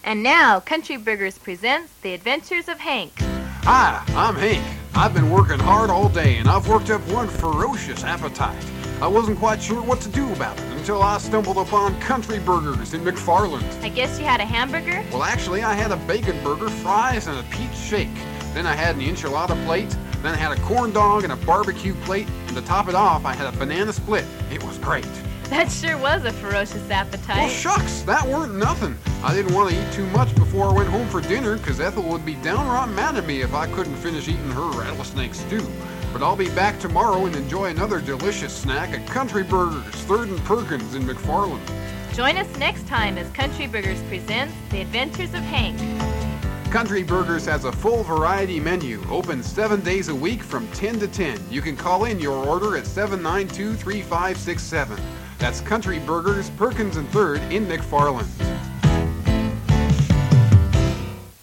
And now, Country Burgers presents The Adventures of Hank. Hi, I'm Hank. I've been working hard all day, and I've worked up one ferocious appetite. I wasn't quite sure what to do about it until I stumbled upon Country Burgers in McFarland. I guess you had a hamburger? Well, actually, I had a bacon burger, fries, and a peach shake. Then I had an enchilada plate. Then I had a corn dog and a barbecue plate. And to top it off, I had a banana split. It was great. That sure was a ferocious appetite. Well, shucks, that weren't nothing. I didn't want to eat too much before I went home for dinner, because Ethel would be downright mad at me if I couldn't finish eating her rattlesnake stew. But I'll be back tomorrow and enjoy another delicious snack at Country Burgers, 3rd and Perkins in McFarland. Join us next time as Country Burgers presents The Adventures of Hank. Country Burgers has a full variety menu, open 7 days a week from 10 to 10. You can call in your order at 792-3567. That's Country Burgers, Perkins and 3rd in McFarland.